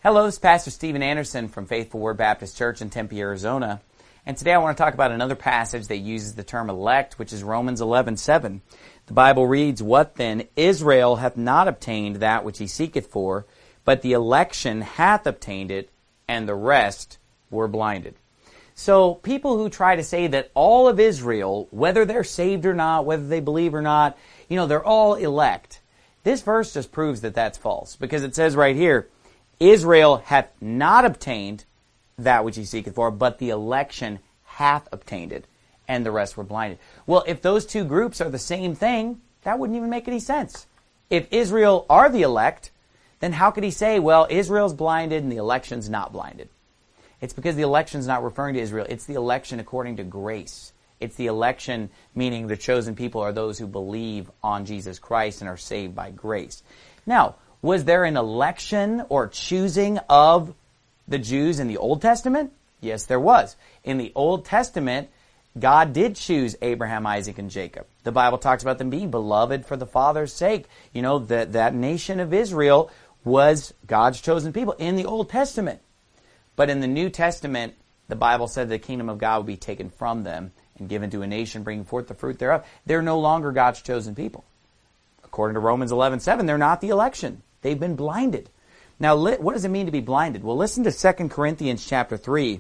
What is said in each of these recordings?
Hello, this is Pastor Steven Anderson from Faithful Word Baptist Church in Tempe, Arizona. And today I want to talk about another passage that uses the term elect, which is Romans 11:7. The Bible reads, "What then? Israel hath not obtained that which he seeketh for, but the election hath obtained it, and the rest were blinded." So people who try to say that all of Israel, whether they're saved or not, whether they believe or not, they're all elect. This verse just proves that that's false, because it says right here, Israel hath not obtained that which he seeketh for, but the election hath obtained it, and the rest were blinded. Well, if those two groups are the same thing, that wouldn't even make any sense. If Israel are the elect, then how could he say, well, Israel's blinded and the election's not blinded? It's because the election's not referring to Israel. It's the election according to grace. It's the election, meaning the chosen people are those who believe on Jesus Christ and are saved by grace. Now, was there an election or choosing of the Jews in the Old Testament? Yes, there was. In the Old Testament, God did choose Abraham, Isaac, and Jacob. The Bible talks about them being beloved for the Father's sake. That nation of Israel was God's chosen people in the Old Testament. But in the New Testament, the Bible said the kingdom of God would be taken from them and given to a nation bringing forth the fruit thereof. They're no longer God's chosen people. According to Romans 11:7, they're not the election. They've been blinded. Now, what does it mean to be blinded? Well, listen to 2 Corinthians chapter 3,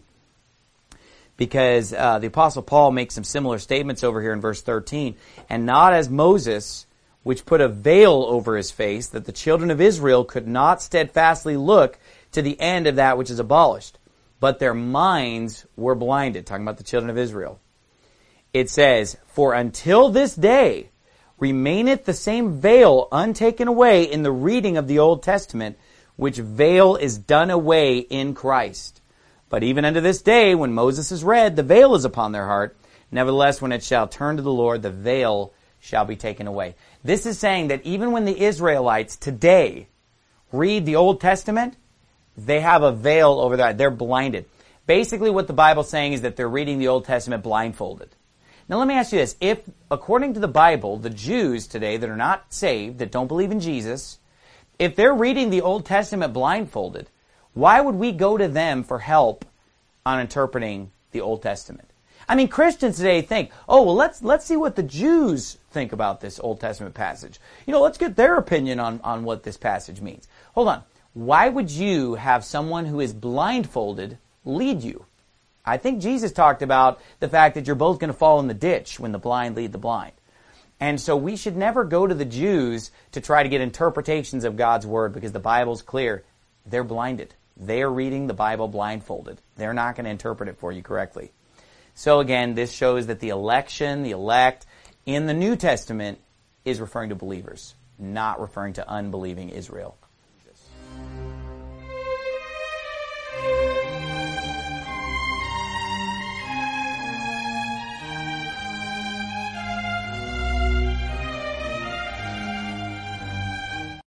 because the Apostle Paul makes some similar statements over here in verse 13. "And not as Moses, which put a veil over his face, that the children of Israel could not steadfastly look to the end of that which is abolished, but their minds were blinded." Talking about the children of Israel. It says, "For until this day remaineth the same veil untaken away in the reading of the Old Testament, which veil is done away in Christ. But even unto this day, when Moses is read, the veil is upon their heart. Nevertheless, when it shall turn to the Lord, the veil shall be taken away." This is saying that even when the Israelites today read the Old Testament, they have a veil over their eyes. They're blinded. Basically, what the Bible's saying is that they're reading the Old Testament blindfolded. Now, let me ask you this. If, according to the Bible, the Jews today that are not saved, that don't believe in Jesus, if they're reading the Old Testament blindfolded, why would we go to them for help on interpreting the Old Testament? I mean, Christians today think, let's see what the Jews think about this Old Testament passage. Let's get their opinion on what this passage means. Hold on. Why would you have someone who is blindfolded lead you? I think Jesus talked about the fact that you're both going to fall in the ditch when the blind lead the blind. And so we should never go to the Jews to try to get interpretations of God's Word, because the Bible's clear. They're blinded. They are reading the Bible blindfolded. They're not going to interpret it for you correctly. So again, this shows that the election, the elect, in the New Testament is referring to believers, not referring to unbelieving Israel.